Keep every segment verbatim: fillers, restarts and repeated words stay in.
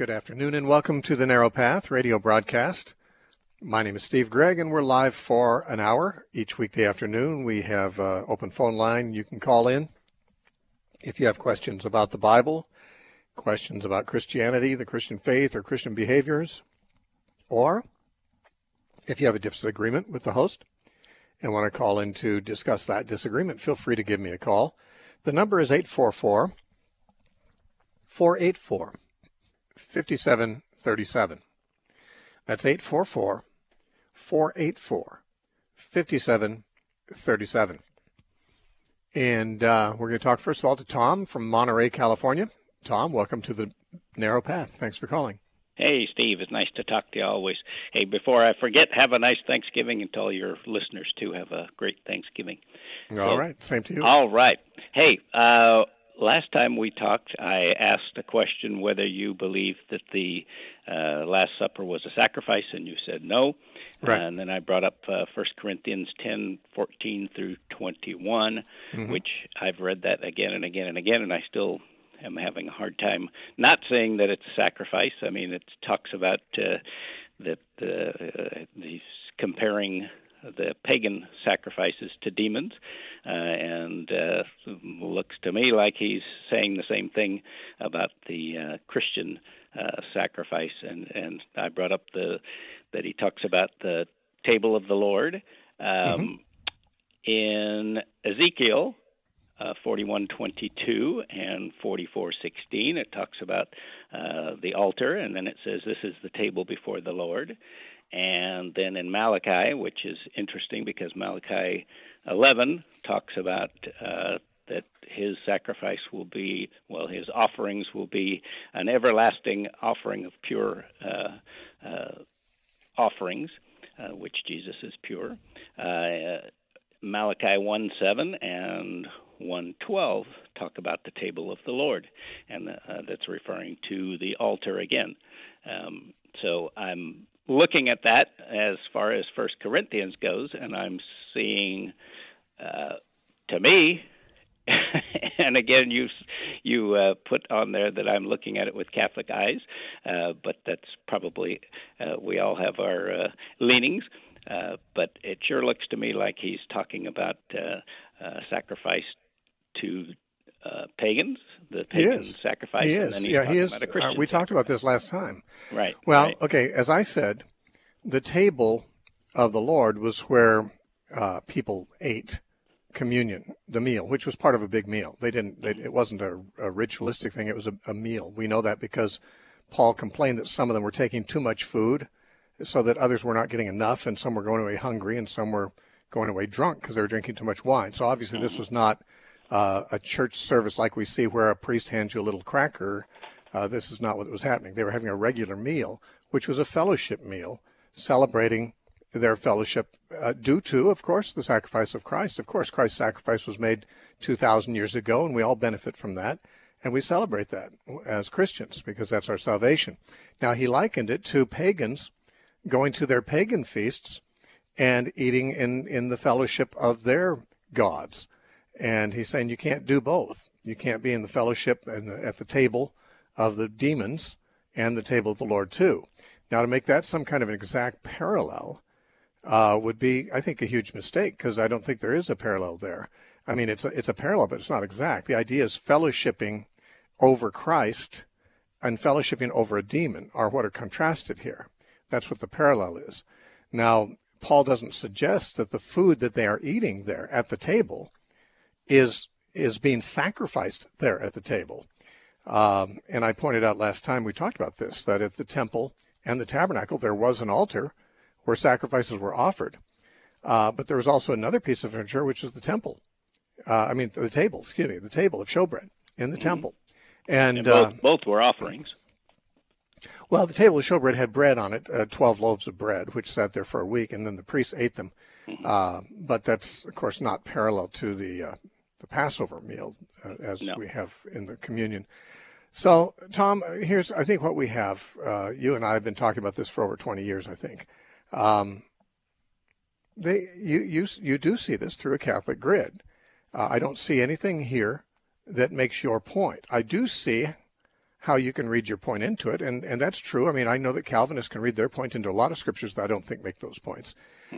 Good afternoon and welcome to the Narrow Path radio broadcast. My name is Steve Gregg and we're live for an hour each weekday afternoon. We have an open phone line. You can call in if you have questions about the Bible, questions about Christianity, the Christian faith, or Christian behaviors, or if you have a disagreement with the host and want to call in to discuss that disagreement, feel free to give me a call. The number is eight four four, four eight four, five seven three seven. That's eight four four, four eight four, five seven three seven. And uh, we're going to talk first of all to Tom from Monterey, California. Tom, welcome to the Narrow Path. Thanks for calling. Hey, Steve. It's nice to talk to you always. Hey, before I forget, have a nice Thanksgiving and tell your listeners, too, have a great Thanksgiving. All so, right. Same to you. All right. Hey, uh, last time we talked, I asked a question whether you believed that the uh, Last Supper was a sacrifice, and you said no. Right. And then I brought up uh, First Corinthians ten, fourteen through twenty-one, mm-hmm. which I've read that again and again and again, and I still am having a hard time not saying that it's a sacrifice. I mean, it talks about uh, that uh, these comparing the pagan sacrifices to demons, uh, and uh, looks to me like he's saying the same thing about the uh, Christian uh, sacrifice. And, and I brought up the that he talks about the table of the Lord. Um, mm-hmm. In Ezekiel uh, forty-one twenty-two and forty-four sixteen, it talks about uh, the altar, and then it says, this is the table before the Lord. And then in Malachi, which is interesting because Malachi eleven talks about uh, that his sacrifice will be, well, his offerings will be an everlasting offering of pure uh, uh, offerings, uh, which Jesus is pure. Uh, Malachi one seven and one twelve talk about the table of the Lord, and uh, that's referring to the altar again. Um, so I'm looking at that as far as First Corinthians goes, and I'm seeing, uh, to me, and again, you you uh, put on there that I'm looking at it with Catholic eyes, uh, but that's probably, uh, we all have our uh, leanings, uh, but it sure looks to me like he's talking about uh, uh, sacrifice to uh, pagans, the pagan sacrifice. He is. And then he's yeah, he is. Uh, we sacrifice. talked about this last time. Right. Well, right. okay, as I said, the table of the Lord was where uh, people ate communion, the meal, which was part of a big meal. They didn't. They, it wasn't a, a ritualistic thing. It was a, a meal. We know that because Paul complained that some of them were taking too much food, so that others were not getting enough, and some were going away hungry, and some were going away drunk because they were drinking too much wine. So obviously, this was not uh, a church service like we see where a priest hands you a little cracker. Uh, this is not what was happening. They were having a regular meal, which was a fellowship meal, celebrating their fellowship uh, due to, of course, the sacrifice of Christ. Of course, Christ's sacrifice was made two thousand years ago, and we all benefit from that, and we celebrate that as Christians because that's our salvation. Now, he likened it to pagans going to their pagan feasts and eating in, in the fellowship of their gods. And he's saying you can't do both. You can't be in the fellowship and at the table of the demons and the table of the Lord, too. Now, to make that some kind of an exact parallel uh, would be, I think, a huge mistake because I don't think there is a parallel there. I mean, it's a, it's a parallel, but it's not exact. The idea is fellowshipping over Christ and fellowshipping over a demon are what are contrasted here. That's what the parallel is. Now, Paul doesn't suggest that the food that they are eating there at the table is is being sacrificed there at the table. Um, and I pointed out last time we talked about this, that at the temple and the tabernacle, there was an altar where sacrifices were offered. Uh, but there was also another piece of furniture, which was the temple. Uh, I mean, the table, excuse me, the table of showbread in the mm-hmm. temple. And, and both, uh, both were offerings. Well, the table of showbread had bread on it, uh, twelve loaves of bread, which sat there for a week, and then the priests ate them. Mm-hmm. Uh, but that's, of course, not parallel to the uh, the Passover meal uh, as no. we have in the communion. So, Tom, here's, I think, what we have. Uh, you and I have been talking about this for over twenty years, I think. Um, they, you, you, you do see this through a Catholic grid. Uh, I don't see anything here that makes your point. I do see how you can read your point into it, and, and that's true. I mean, I know that Calvinists can read their point into a lot of scriptures that I don't think make those points.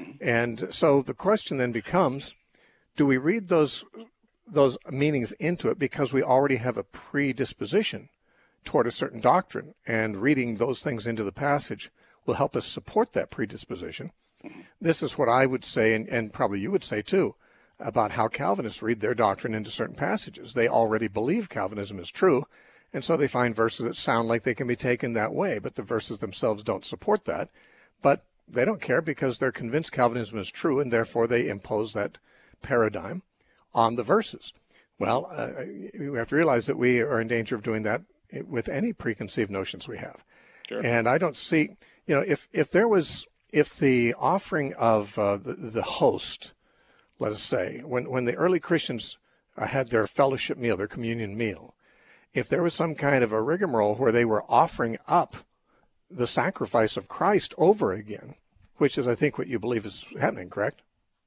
And so the question then becomes, do we read those those meanings into it because we already have a predisposition toward a certain doctrine, and reading those things into the passage will help us support that predisposition? This is what I would say, and, and probably you would say too, about how Calvinists read their doctrine into certain passages. They already believe Calvinism is true, and so they find verses that sound like they can be taken that way, but the verses themselves don't support that. But they don't care because they're convinced Calvinism is true, and therefore they impose that paradigm on the verses. Well, uh, we have to realize that we are in danger of doing that with any preconceived notions we have. Sure. And I don't see, you know, if, if there was, if the offering of uh, the, the host, let us say, when, when the early Christians uh, had their fellowship meal, their communion meal, if there was some kind of a rigmarole where they were offering up the sacrifice of Christ over again, which is, I think, what you believe is happening, correct?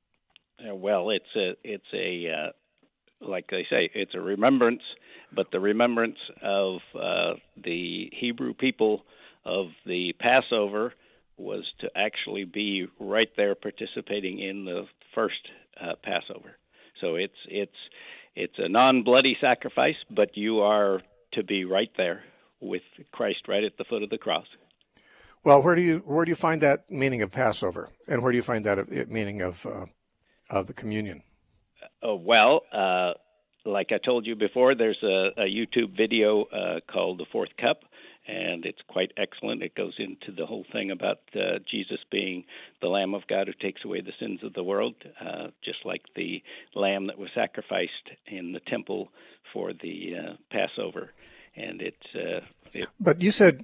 Uh, well, it's a, it's a, uh, like they say, it's a remembrance, but the remembrance of uh, the Hebrew people of the Passover was to actually be right there participating in the first uh, Passover. So it's it's it's a non-bloody sacrifice, but you are to be right there with Christ right at the foot of the cross. Well, where do you where do you find that meaning of Passover, and where do you find that meaning of uh, of the communion? Uh, well, uh, like I told you before, there's a, a YouTube video uh, called The Fourth Cup, and it's quite excellent. It goes into the whole thing about uh, Jesus being the Lamb of God who takes away the sins of the world, uh, just like the lamb that was sacrificed in the temple for the uh, Passover. And it's. Uh, it, but you said,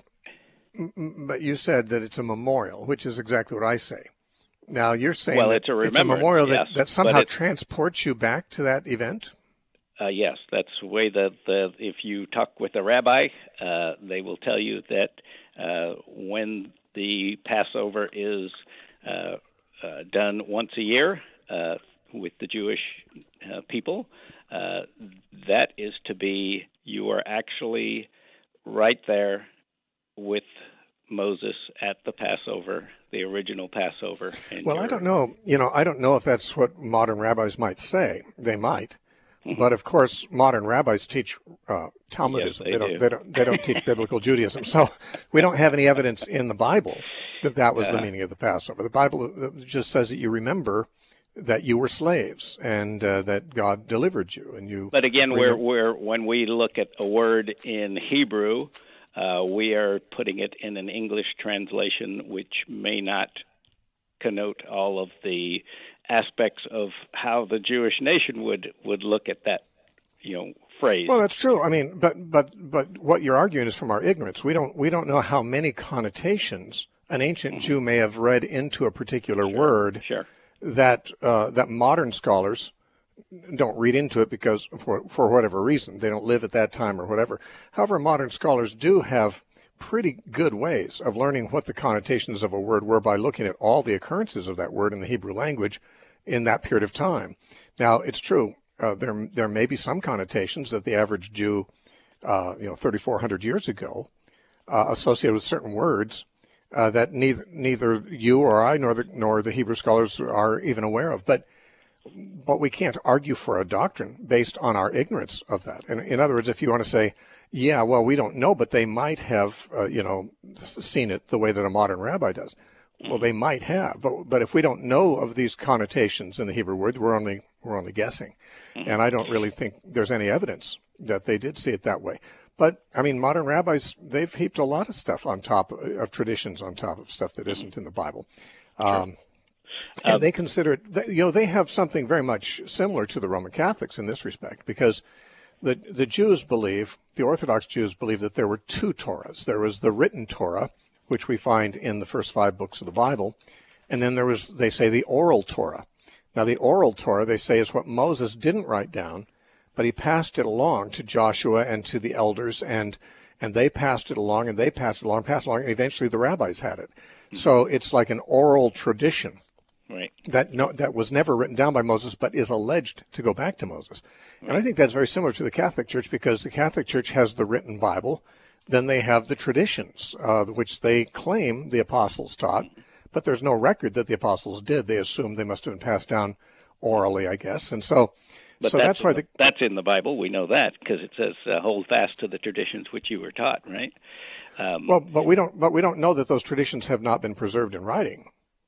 but you said that it's a memorial, which is exactly what I say. Now you're saying well, that it's a, it's a memorial that, yes, that somehow transports you back to that event. Uh, yes, that's the way that the, if you talk with a rabbi, uh, they will tell you that uh, when the Passover is uh, uh, done once a year uh, with the Jewish uh, people, uh, that is to be, you are actually right there with Moses at the Passover, the original Passover. And well, I don't know. You know, I don't know if that's what modern rabbis might say. They might. Mm-hmm. But of course, modern rabbis teach uh, Talmudism. Yes, they, they don't. do. They don't. They don't teach biblical Judaism. So we don't have any evidence in the Bible that that was uh, the meaning of the Passover. The Bible just says that you remember that you were slaves and uh, that God delivered you, and you. But again, we're, we're when we look at a word in Hebrew, uh, we are putting it in an English translation, which may not connote all of the aspects of how the Jewish nation would, would look at that, you know, phrase. Well, that's true. I mean, but but but what you're arguing is from our ignorance. We don't we don't know how many connotations an ancient mm-hmm. Jew may have read into a particular sure, word sure. that uh, that modern scholars don't read into it because for for whatever reason they don't live at that time or whatever. However, modern scholars do have pretty good ways of learning what the connotations of a word were by looking at all the occurrences of that word in the Hebrew language in that period of time. Now, it's true, uh, there there may be some connotations that the average Jew, uh, you know, thirty-four hundred years ago, uh, associated with certain words uh, that neither neither you or I nor the nor the Hebrew scholars are even aware of. But but we can't argue for a doctrine based on our ignorance of that. And in other words, if you want to say, yeah, well, we don't know, but they might have, uh, you know, seen it the way that a modern rabbi does. Well, they might have, but but if we don't know of these connotations in the Hebrew word, we're only we're only guessing, and I don't really think there's any evidence that they did see it that way. But I mean, modern rabbis, they've heaped a lot of stuff on top of traditions on top of stuff that isn't in the Bible, um, and they consider it. You know, they have something very much similar to the Roman Catholics in this respect, because the the Jews believe, the Orthodox Jews believe that there were two Torahs. There was the written Torah, which we find in the first five books of the Bible. And then there was, they say, the oral Torah. Now, the oral Torah, they say, is what Moses didn't write down, but he passed it along to Joshua and to the elders, and and they passed it along, and they passed it along, passed it along, and eventually the rabbis had it. Mm-hmm. So it's like an oral tradition right. that no, that was never written down by Moses, but is alleged to go back to Moses. Right. And I think that's very similar to the Catholic Church, because the Catholic Church has the written Bible, Then they have the traditions, uh, which they claim the apostles taught, but there's no record that the apostles did. They assume they must have been passed down orally, I guess. And so, but so that's, that's why the, the, that's in the Bible. We know that because it says uh, hold fast to the traditions which you were taught, right? Um, well, but we don't, but we don't know that those traditions have not been preserved in writing.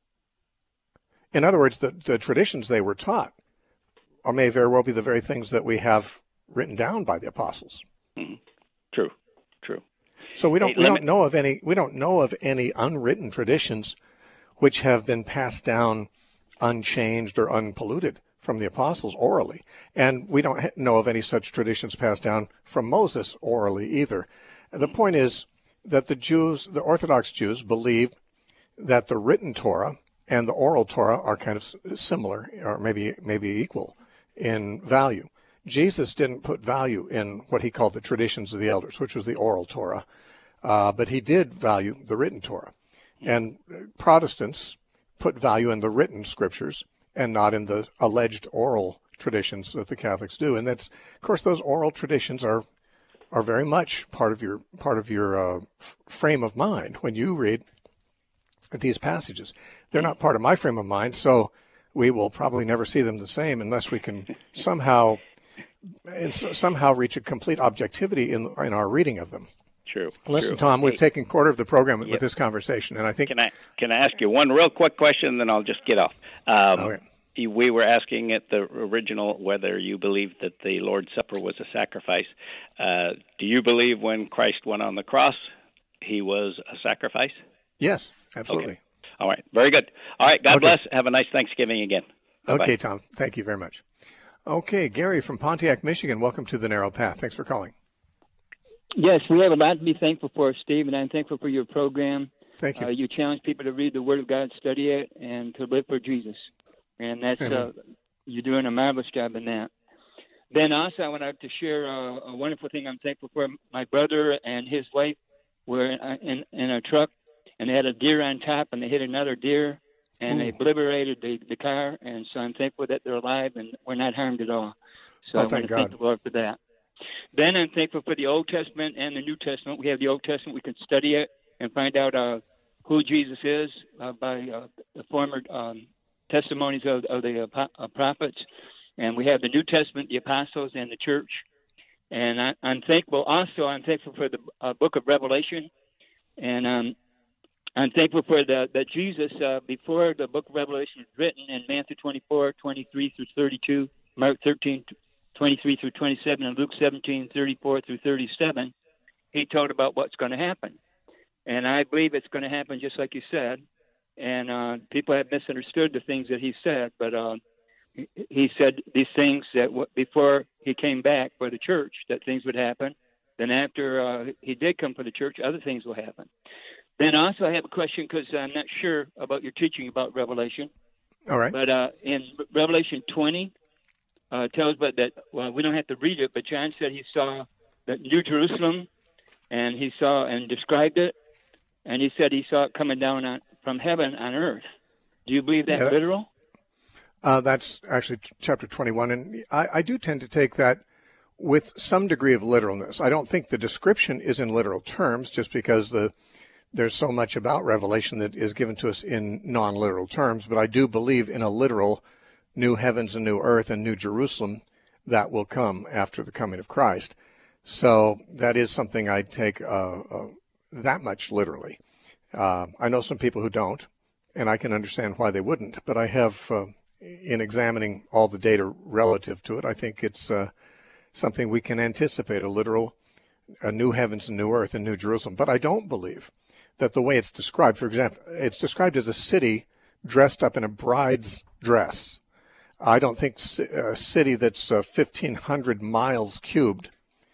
In other words, the, the traditions they were taught or may very well be the very things that we have written down by the apostles. Mm-hmm. True, true. So we don't hey, we don't me... know of any we don't know of any unwritten traditions which have been passed down unchanged or unpolluted from the apostles orally, and we don't know of any such traditions passed down from Moses orally either. The point is that the Jews, the Orthodox Jews, believe that the written Torah and the oral Torah are kind of similar, or maybe maybe equal in value. Jesus didn't put value in what he called the traditions of the elders, which was the oral Torah, uh, but he did value the written Torah. And Protestants put value in the written scriptures and not in the alleged oral traditions that the Catholics do. And that's, of course, those oral traditions are are very much part of your part of your uh, f- frame of mind when you read these passages. They're not part of my frame of mind, so we will probably never see them the same unless we can somehow and somehow reach a complete objectivity in in our reading of them. True. Listen, true. Tom, we've hey, taken a quarter of the program yep. with this conversation, and I think. Can I can I ask you one real quick question, and then I'll just get off. Um, okay. We were asking at the original whether you believe that the Lord's Supper was a sacrifice. Uh, do you believe when Christ went on the cross, he was a sacrifice? Yes, absolutely. Okay. All right. Very good. All right. God okay. bless. Have a nice Thanksgiving again. Bye-bye. Okay, Tom. Thank you very much. Okay, Gary from Pontiac, Michigan. Welcome to The Narrow Path. Thanks for calling. Yes, we have a lot to be thankful for, Steve, and I'm thankful for your program. Thank you. Uh, you challenge people to read the Word of God, study it, and to live for Jesus. And that's uh, you're doing a marvelous job in that. Then also I wanted to share uh, a wonderful thing I'm thankful for. My brother and his wife were in, in a truck, and they had a deer on top, and they hit another deer, and Ooh. they obliterated the, the car. And so I'm thankful that they're alive and we're not harmed at all. So oh, I want to God. thank the Lord for that. Then I'm thankful for the Old Testament and the New Testament. We have the Old Testament. We can study it and find out uh, who Jesus is uh, by uh, the former um, testimonies of, of the uh, prophets. And we have the New Testament, the apostles, and the church. And I, I'm thankful also, I'm thankful for the uh, book of Revelation. And um, I'm thankful for the, that Jesus, uh, before the book of Revelation was written in Matthew twenty-four, twenty-three through thirty-two, Mark thirteen, twenty-three through twenty-seven, and Luke seventeen, thirty-four through thirty-seven, he told about what's going to happen. And I believe it's going to happen just like you said. And uh, people have misunderstood the things that he said, but uh, he said these things that w- before he came back for the church, that things would happen. Then after uh, he did come for the church, other things will happen. Then also I have a question because I'm not sure about your teaching about Revelation. All right. But uh, in Revelation twenty, uh, tells us that, well, we don't have to read it, but John said he saw the New Jerusalem, and he saw and described it, and he said he saw it coming down on, from heaven on earth. Do you believe that's yeah, literal? Uh, that's actually t- chapter twenty-one, and I, I do tend to take that with some degree of literalness. I don't think the description is in literal terms, just because the there's so much about Revelation that is given to us in non-literal terms, but I do believe in a literal new heavens and new earth and new Jerusalem that will come after the coming of Christ. So that is something I take uh, uh, that much literally. Uh, I know some people who don't, and I can understand why they wouldn't, but I have, uh, in examining all the data relative to it, I think it's uh, something we can anticipate, a literal a new heavens and new earth and new Jerusalem. But I don't believe that the way it's described, for example, it's described as a city dressed up in a bride's dress. I don't think a city that's uh, fifteen hundred miles cubed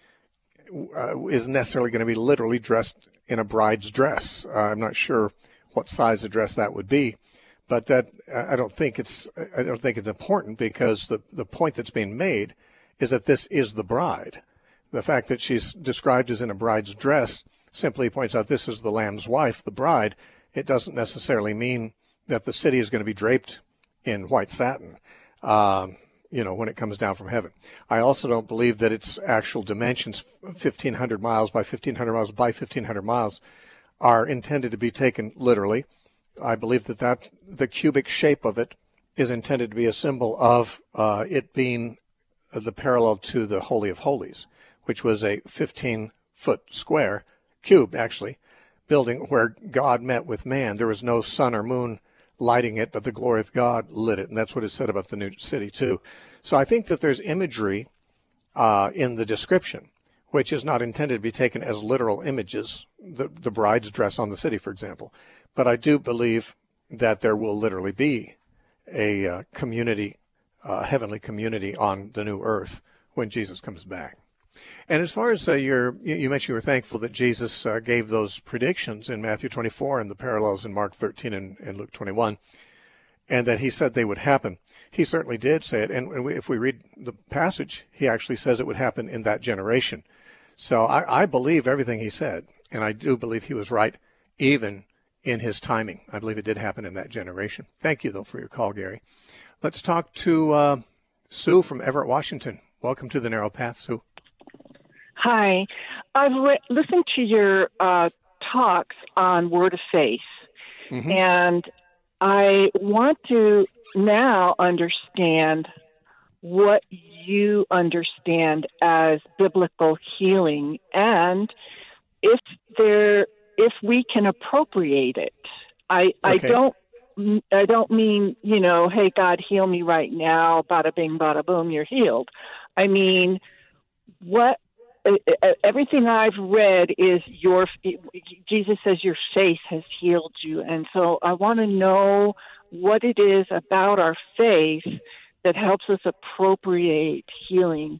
uh, is necessarily going to be literally dressed in a bride's dress. Uh, I'm not sure what size of dress that would be, but that I don't think it's I don't think it's important, because the, the point that's being made is that this is the bride. The fact that she's described as in a bride's dress simply points out this is the Lamb's wife, the bride. It doesn't necessarily mean that the city is going to be draped in white satin. Um, you know, when it comes down from heaven. I also don't believe that its actual dimensions, fifteen hundred miles by fifteen hundred miles by fifteen hundred miles, are intended to be taken literally. I believe that, that the cubic shape of it is intended to be a symbol of uh, it being the parallel to the Holy of Holies, which was a fifteen-foot square, cube actually, building where God met with man. There was no sun or moon lighting it, but the glory of God lit it, and that's what is said about the new city too. So I think that there's imagery uh, in the description, which is not intended to be taken as literal images, the, the bride's dress on the city, for example. But I do believe that there will literally be a uh, community, uh, heavenly community on the new earth when Jesus comes back. And as far as uh, your, you mentioned you were thankful that Jesus uh, gave those predictions in Matthew twenty-four and the parallels in Mark thirteen and, and Luke twenty-one, and that he said they would happen. He certainly did say it. And if we read the passage, he actually says it would happen in that generation. So I, I believe everything he said, and I do believe he was right, even in his timing. I believe it did happen in that generation. Thank you, though, for your call, Gary. Let's talk to uh, Sue from Everett, Washington. Welcome to the Narrow Path, Sue. Hi. I've re- listened to your uh, talks on Word of Faith, mm-hmm. and I want to now understand what you understand as biblical healing, and if there, if we can appropriate it. I, okay. I don't, I don't mean, you know, hey, God, heal me right now, bada bing, bada boom, you're healed. I mean, what? Everything I've read is your, Jesus says your faith has healed you. And so I want to know what it is about our faith that helps us appropriate healing.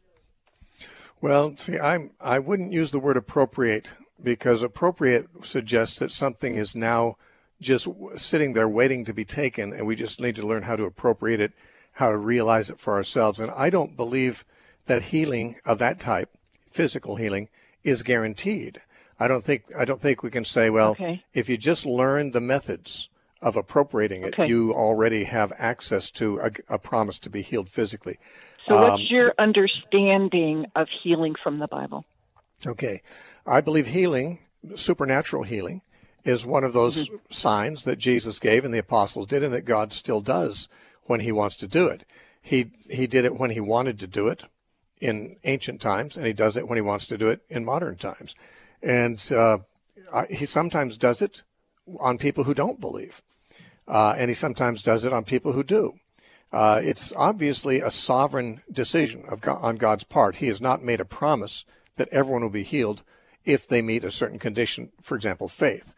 Well, see, I'm, I wouldn't use the word appropriate, because appropriate suggests that something is now just sitting there waiting to be taken, and we just need to learn how to appropriate it, how to realize it for ourselves. And I don't believe that healing of that type, physical healing, is guaranteed. I don't think I don't think we can say, well, okay, if you just learn the methods of appropriating it, okay, you already have access to a, a promise to be healed physically. So um, what's your understanding of healing from the Bible? Okay. I believe healing, supernatural healing, is one of those mm-hmm. signs that Jesus gave and the apostles did, and that God still does when he wants to do it. He he did it when he wanted to do it in ancient times, and he does it when he wants to do it in modern times. And uh, he sometimes does it on people who don't believe, uh, and he sometimes does it on people who do. Uh, it's obviously a sovereign decision of God, on God's part. He has not made a promise that everyone will be healed if they meet a certain condition, for example, faith.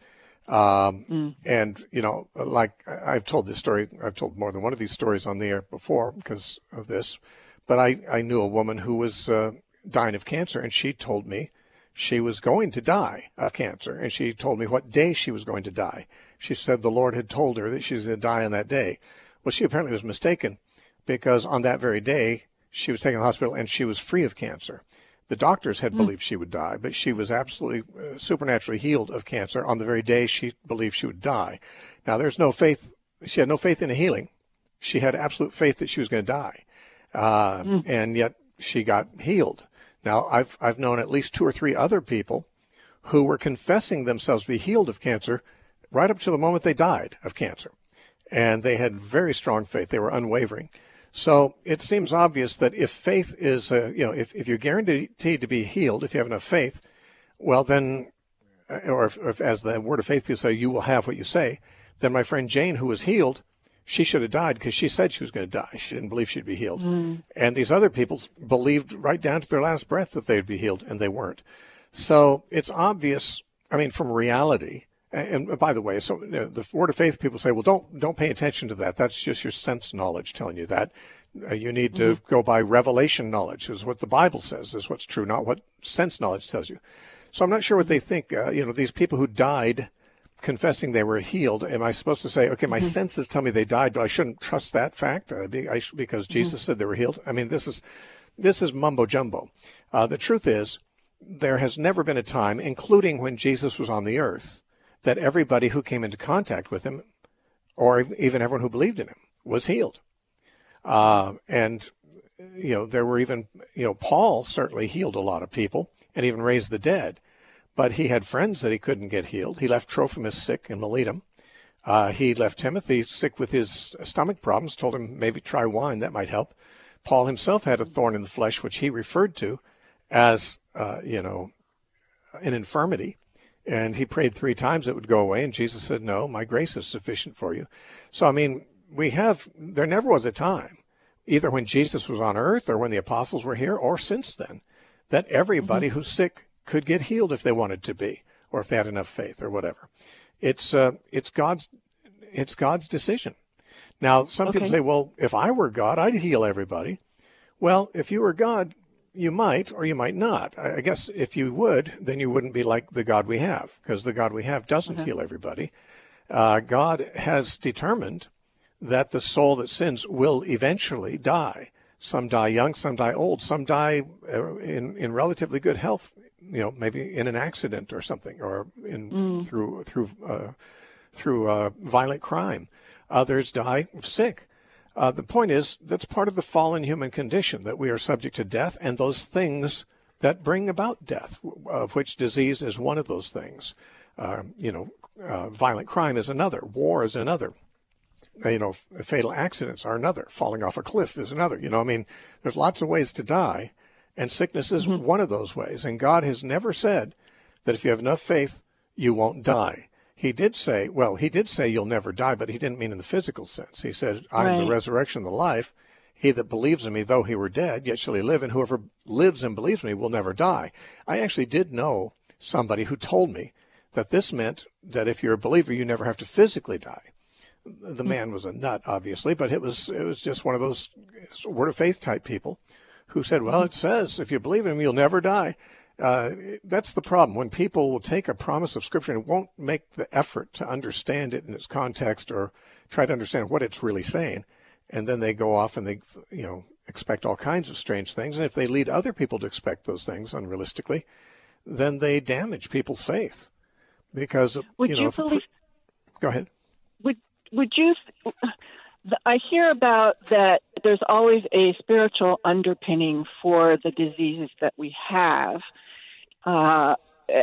Um, mm. And, you know, like I've told this story, I've told more than one of these stories on the air before because of this. But I, I knew a woman who was uh, dying of cancer, and she told me she was going to die of cancer, and she told me what day she was going to die. She said the Lord had told her that she was going to die on that day. Well, she apparently was mistaken, because on that very day, she was taken to the hospital, and she was free of cancer. The doctors had mm. believed she would die, but she was absolutely uh, supernaturally healed of cancer on the very day she believed she would die. Now, there's no faith. She had no faith in a healing. She had absolute faith that she was going to die. Uh, mm. And yet she got healed. Now, I've I've known at least two or three other people who were confessing themselves to be healed of cancer right up to the moment they died of cancer. And they had very strong faith. They were unwavering. So it seems obvious that if faith is, uh, you know, if, if you're guaranteed to be healed, if you have enough faith, well then, or if, if as the Word of Faith people say, you will have what you say, then my friend Jane, who was healed, she should have died because she said she was going to die. She didn't believe she'd be healed. Mm. And these other people believed right down to their last breath that they'd be healed, and they weren't. So it's obvious, I mean, from reality. And, and by the way, so you know, the Word of Faith people say, well, don't don't pay attention to that. That's just your sense knowledge telling you that. Uh, you need to mm-hmm. go by revelation knowledge, is what the Bible says, is what's true, not what sense knowledge tells you. So I'm not sure what they think. Uh, you know, these people who died confessing they were healed, am I supposed to say, okay, my mm-hmm. senses tell me they died, but I shouldn't trust that fact uh, because mm-hmm. Jesus said they were healed? I mean, this is this is mumbo jumbo. Uh, the truth is, there has never been a time, including when Jesus was on the earth, that everybody who came into contact with him, or even everyone who believed in him, was healed. Uh, and you know, there were even, you know, Paul certainly healed a lot of people and even raised the dead, but he had friends that he couldn't get healed. He left Trophimus sick in Miletum. Uh, he left Timothy sick with his stomach problems, told him maybe try wine, that might help. Paul himself had a thorn in the flesh, which he referred to as, uh, you know, an infirmity. And he prayed three times it would go away. And Jesus said, no, my grace is sufficient for you. So, I mean, we have, there never was a time, either when Jesus was on earth or when the apostles were here or since then, that everybody mm-hmm. who's sick could get healed if they wanted to be, or if they had enough faith or whatever. It's, uh, it's God's, it's God's decision. Now, some okay. people say, well, if I were God, I'd heal everybody. Well, if you were God, you might or you might not. I guess if you would, then you wouldn't be like the God we have, because the God we have doesn't uh-huh. heal everybody. Uh, God has determined that the soul that sins will eventually die. Some die young, some die old, some die uh, in, in relatively good health, you know, maybe in an accident or something, or in mm. through through uh, through uh, violent crime. Others die sick. Uh, the point is, that's part of the fallen human condition, that we are subject to death and those things that bring about death, of which disease is one of those things. Uh, you know, uh, violent crime is another. War is another. You know, fatal accidents are another. Falling off a cliff is another. You know, I mean, there's lots of ways to die, and sickness is mm-hmm. one of those ways. And God has never said that if you have enough faith, you won't die. He did say, well, he did say you'll never die, but he didn't mean in the physical sense. He said, I am right. the resurrection and the life. He that believes in me, though he were dead, yet shall he live, and whoever lives and believes in me will never die. I actually did know somebody who told me that this meant that if you're a believer, you never have to physically die. The man was a nut, obviously, but it was it was just one of those word of faith type people who said, well, it says if you believe in him, you'll never die. Uh, that's the problem. When people will take a promise of Scripture and won't make the effort to understand it in its context or try to understand what it's really saying, and then they go off and they, you know, expect all kinds of strange things. And if they lead other people to expect those things unrealistically, then they damage people's faith. Because, would you know, you if, believe, go ahead. Would would you? I hear about that. There's always a spiritual underpinning for the diseases that we have. Uh,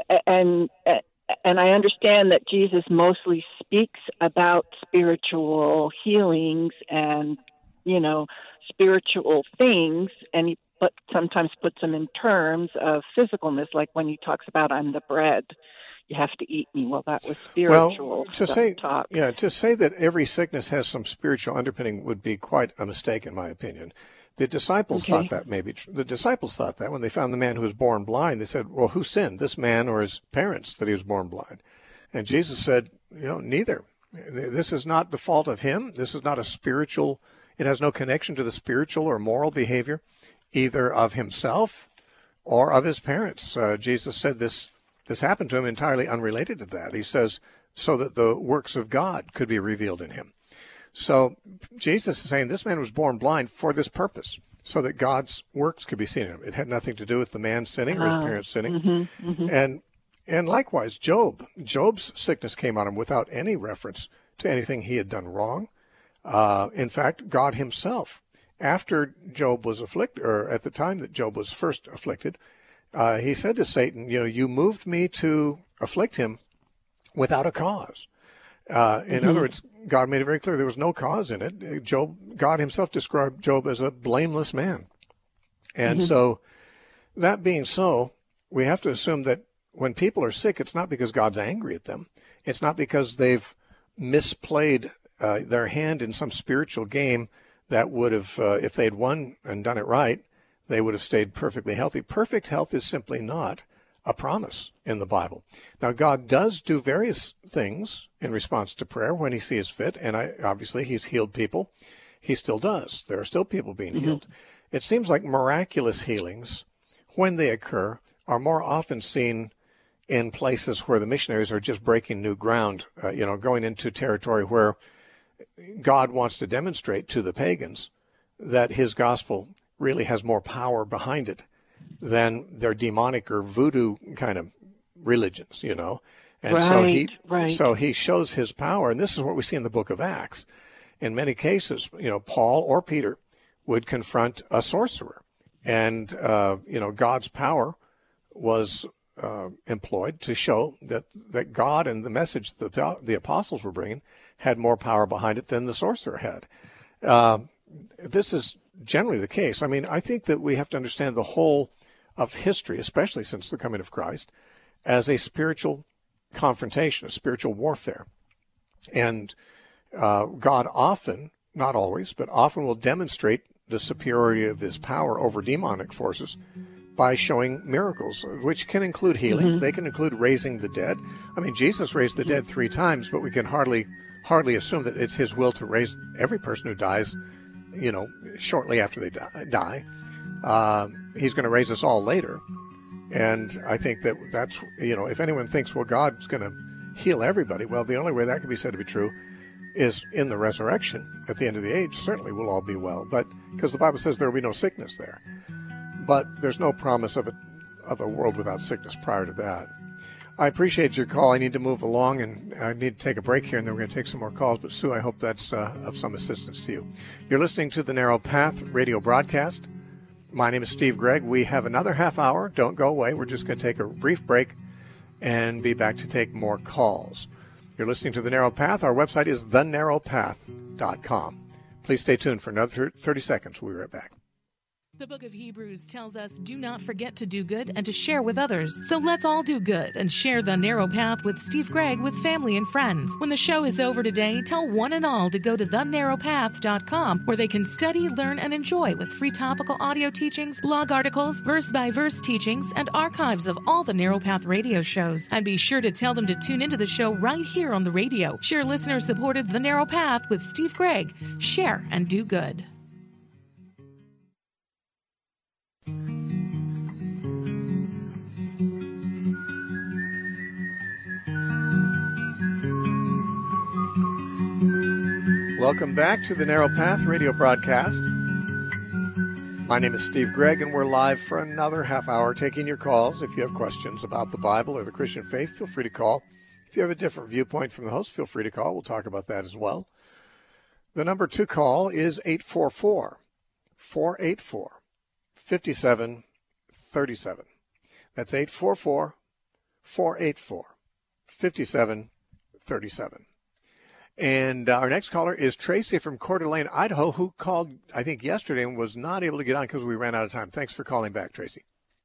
and and I understand that Jesus mostly speaks about spiritual healings and, you know, spiritual things, and he but sometimes puts them in terms of physicalness, like when he talks about I'm the bread. You have to eat me. Well, that was spiritual. Well, to say, talk. yeah, to say that every sickness has some spiritual underpinning would be quite a mistake, in my opinion. The disciples okay. thought that maybe. The disciples thought that when they found the man who was born blind, they said, well, who sinned, this man or his parents, that he was born blind? And Jesus said, you know, neither. This is not the fault of him. This is not a spiritual, it has no connection to the spiritual or moral behavior, either of himself or of his parents. Uh, Jesus said this. This happened to him entirely unrelated to that. He says, so that the works of God could be revealed in him. So Jesus is saying this man was born blind for this purpose, so that God's works could be seen in him. It had nothing to do with the man sinning or his oh, parents sinning. Mm-hmm, mm-hmm. And and likewise, Job. Job's sickness came on him without any reference to anything he had done wrong. Uh, in fact, God himself, after Job was afflicted, or at the time that Job was first afflicted, Uh, he said to Satan, you know, you moved me to afflict him without a cause. Uh, in mm-hmm. other words, God made it very clear there was no cause in it. Job, God himself described Job as a blameless man. And mm-hmm. so that being so, we have to assume that when people are sick, it's not because God's angry at them. It's not because they've misplayed uh, their hand in some spiritual game that would have, uh, if they'd won and done it right, they would have stayed perfectly healthy. Perfect health is simply not a promise in the Bible. Now, God does do various things in response to prayer when he sees fit, and I, obviously he's healed people. He still does. There are still people being mm-hmm. healed. It seems like miraculous healings, when they occur, are more often seen in places where the missionaries are just breaking new ground, uh, you know, going into territory where God wants to demonstrate to the pagans that his gospel really has more power behind it than their demonic or voodoo kind of religions, you know. And right, so he right. so he shows his power, and this is what we see in the book of Acts. In many cases, you know, Paul or Peter would confront a sorcerer. And, uh, you know, God's power was uh, employed to show that, that God and the message that the, the apostles were bringing had more power behind it than the sorcerer had. Uh, this is generally the case. I mean, I think that we have to understand the whole of history, especially since the coming of Christ, as a spiritual confrontation, a spiritual warfare. And uh, God often, not always, but often will demonstrate the superiority of his power over demonic forces by showing miracles, which can include healing. Mm-hmm. They can include raising the dead. I mean, Jesus raised the dead three times, but we can hardly hardly assume that it's his will to raise every person who dies, you know, shortly after they die. Uh, he's going to raise us all later. And I think that that's, you know, if anyone thinks, well, God's going to heal everybody, well, the only way that can be said to be true is in the resurrection. At the end of the age, certainly we'll all be well, but because the Bible says there will be no sickness there. But there's no promise of a, of a world without sickness prior to that. I appreciate your call. I need to move along, and I need to take a break here, and then we're going to take some more calls. But, Sue, I hope that's uh, of some assistance to you. You're listening to the Narrow Path radio broadcast. My name is Steve Gregg. We have another half hour. Don't go away. We're just going to take a brief break and be back to take more calls. You're listening to The Narrow Path. Our website is the narrow path dot com. Please stay tuned for another thirty seconds. We'll be right back. The book of Hebrews tells us, do not forget to do good and to share with others. So let's all do good and share the narrow path with Steve Gregg with family and friends. When the show is over today, tell one and all to go to the narrow path dot com, where they can study, learn, and enjoy with free topical audio teachings, blog articles, verse-by-verse teachings, and archives of all the Narrow Path radio shows. And be sure to tell them to tune into the show right here on the radio. Share listener-supported The Narrow Path with Steve Gregg. Share and do good. Welcome back to the Narrow Path radio broadcast. My name is Steve Gregg, and we're live for another half hour taking your calls. If you have questions about the Bible or the Christian faith, feel free to call. If you have a different viewpoint from the host, feel free to call. We'll talk about that as well. The number to call is eight four four, four eight four, five seven three seven. That's eight four four, four eight four, five seven three seven. And uh, our next caller is Tracy from Coeur d'Alene, Idaho, who called, I think, yesterday and was not able to get on because we ran out of time. Thanks for calling back, Tracy.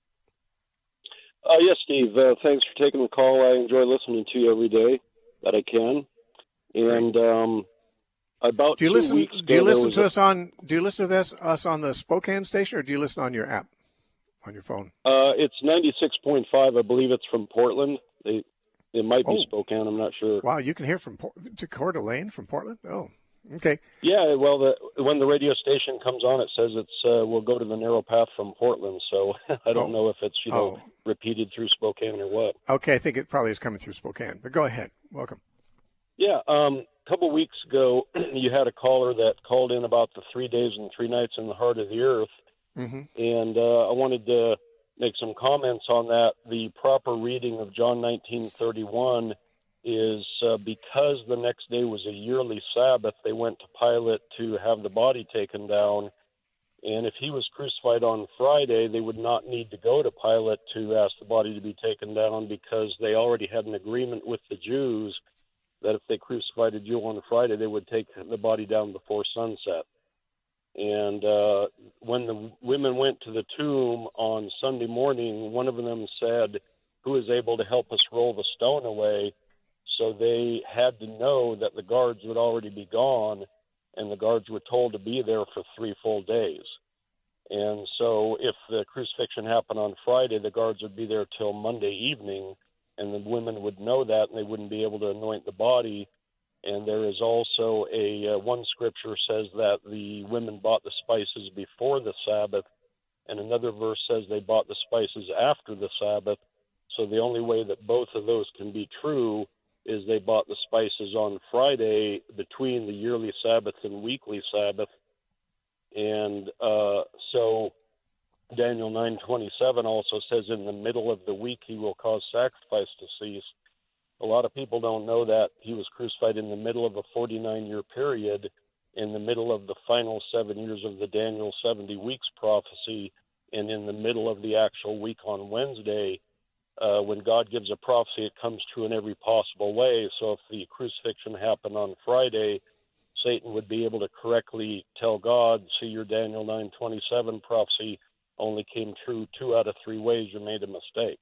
Uh, yes, Steve. Uh, thanks for taking the call. I enjoy listening to you every day that I can. And um, about do you two listen? weeks Do you ago, listen to a, us on? Do you listen to this us on the Spokane station, or do you listen on your app, on your phone? Uh, it's ninety-six point five. I believe it's from Portland. They. It might be oh. Spokane. I'm not sure. Wow, you can hear from to Coeur d'Alene from Portland? Oh, okay. Yeah, well, the, when the radio station comes on, it says it's uh, we'll go to the Narrow Path from Portland. So I don't oh. know if it's you know oh. repeated through Spokane or what. Okay, I think it probably is coming through Spokane. But go ahead. Welcome. Yeah, um, a couple weeks ago, you had a caller that called in about the three days and three nights in the heart of the earth, mm-hmm. and uh, I wanted to make some comments on that. The proper reading of John nineteen thirty-one is uh, because the next day was a yearly Sabbath, they went to Pilate to have the body taken down. And if he was crucified on Friday, they would not need to go to Pilate to ask the body to be taken down, because they already had an agreement with the Jews that if they crucified a Jew on Friday, they would take the body down before sunset. And uh, when the women went to the tomb on Sunday morning, one of them said, "Who is able to help us roll the stone away?" So they had to know that the guards would already be gone, and the guards were told to be there for three full days. And so if the crucifixion happened on Friday, the guards would be there till Monday evening, and the women would know that, and they wouldn't be able to anoint the body. And there is also a uh, one scripture says that the women bought the spices before the Sabbath, and another verse says they bought the spices after the Sabbath. So the only way that both of those can be true is they bought the spices on Friday between the yearly Sabbath and weekly Sabbath. And uh, so Daniel nine twenty-seven also says in the middle of the week he will cause sacrifice to cease. A lot of people don't know that he was crucified in the middle of a forty-nine year period, in the middle of the final seven years of the Daniel seventy weeks prophecy, and in the middle of the actual week on Wednesday, uh, when God gives a prophecy, it comes true in every possible way. So if the crucifixion happened on Friday, Satan would be able to correctly tell God, see, your Daniel nine twenty-seven prophecy only came true two out of three ways. You made a mistake.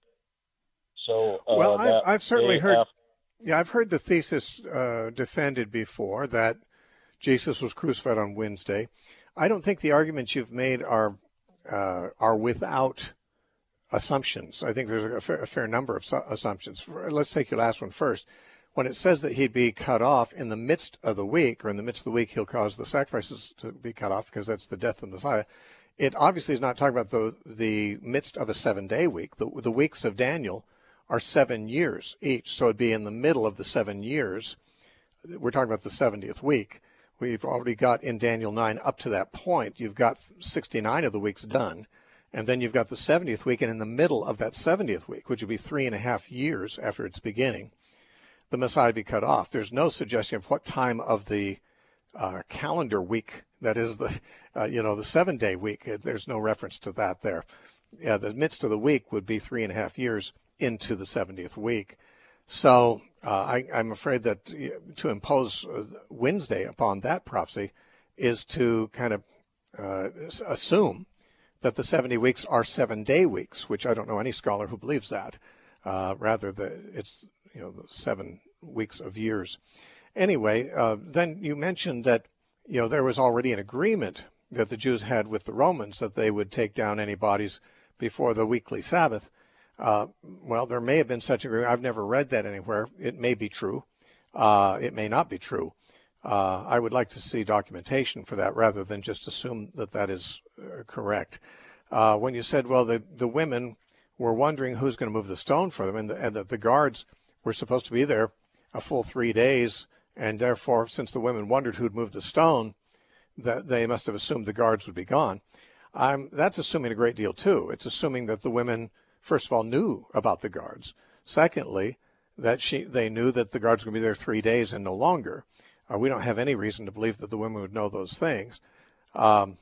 So, uh, well, I've, I've certainly heard, after, yeah, I've heard the thesis uh, defended before that Jesus was crucified on Wednesday. I don't think the arguments you've made are uh, are without assumptions. I think there's a fair, a fair number of su- assumptions. Let's take your last one first. When it says that he'd be cut off in the midst of the week, or in the midst of the week he'll cause the sacrifices to be cut off because that's the death of the Messiah, it obviously is not talking about the the midst of a seven-day week. The, the weeks of Daniel are seven years each, so it'd be in the middle of the seven years. We're talking about the seventieth week. We've already got in Daniel nine up to that point. You've got sixty-nine of the weeks done, and then you've got the seventieth week, and in the middle of that seventieth week, which would be three and a half years after its beginning, the Messiah would be cut off. There's no suggestion of what time of the uh, calendar week, that is the, uh, you know, the seven-day week. There's no reference to that there. Yeah, the midst of the week would be three and a half years into the seventieth week. So uh, I, I'm afraid that to impose Wednesday upon that prophecy is to kind of uh, assume that the seventy weeks are seven-day weeks, which I don't know any scholar who believes that. Uh, rather, the, it's you know the seven weeks of years. Anyway, uh, then you mentioned that you know there was already an agreement that the Jews had with the Romans that they would take down any bodies before the weekly Sabbath. Uh, well, there may have been such an agreement. I've never read that anywhere. It may be true. Uh, it may not be true. Uh, I would like to see documentation for that rather than just assume that that is uh, correct. Uh, when you said, well, the, the women were wondering who's going to move the stone for them, and, the, and that the guards were supposed to be there a full three days, and therefore, since the women wondered who'd move the stone, that they must have assumed the guards would be gone. Um, that's assuming a great deal, too. It's assuming that the women, first of all, knew about the guards. Secondly, that she they knew that the guards were going to be there three days and no longer. Uh, we don't have any reason to believe that the women would know those things. Um,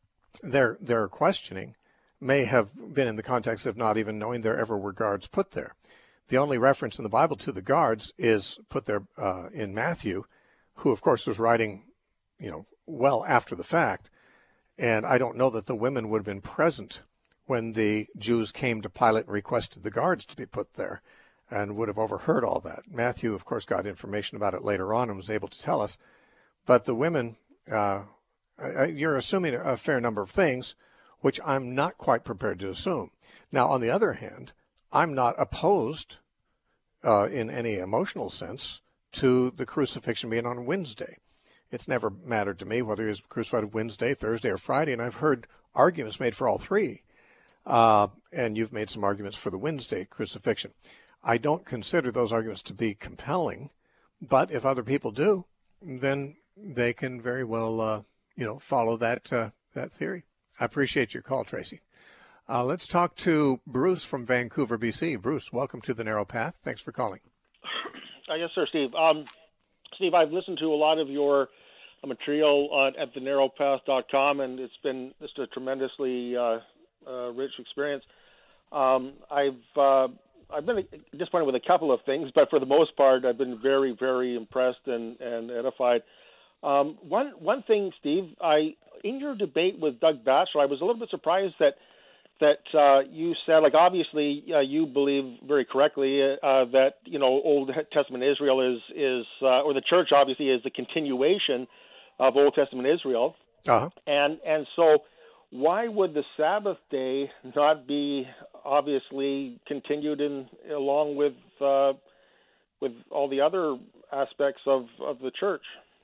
their their questioning may have been in the context of not even knowing there ever were guards put there. The only reference in the Bible to the guards is put there uh, in Matthew, who, of course, was writing, you know, well after the fact. And I don't know that the women would have been present when the Jews came to Pilate and requested the guards to be put there, and would have overheard all that. Matthew, of course, got information about it later on and was able to tell us. But the women, uh, you're assuming a fair number of things, which I'm not quite prepared to assume. Now, on the other hand, I'm not opposed uh, in any emotional sense to the crucifixion being on Wednesday. It's never mattered to me whether he was crucified Wednesday, Thursday, or Friday, and I've heard arguments made for all three. Uh, and you've made some arguments for the Wednesday crucifixion. I don't consider those arguments to be compelling, but if other people do, then they can very well, uh, you know, follow that uh, that theory. I appreciate your call, Tracy. Uh, let's talk to Bruce from Vancouver, B C. Bruce, welcome to The Narrow Path. Thanks for calling. Uh, yes, sir, Steve. Um, Steve, I've listened to a lot of your material uh, at the narrow path dot com, and it's been just a tremendously uh, uh, rich experience. Um, I've uh, I've been disappointed with a couple of things, but for the most part, I've been very, very impressed and, and edified. Um, one one thing, Steve, I in your debate with Doug Batchelor, I was a little bit surprised that that uh, you said, like, obviously uh, you believe very correctly uh, that, you know, Old Testament Israel is, is uh, or the church obviously is the continuation of Old Testament Israel. Uh-huh. And and so why would the Sabbath day not be obviously continued in along with uh, with all the other aspects of, of the church?